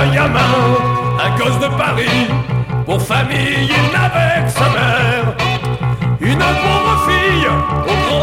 un gamin, un gosse de Paris. Pour famille, il n'avait que sa mère. Une pauvre fille, au grand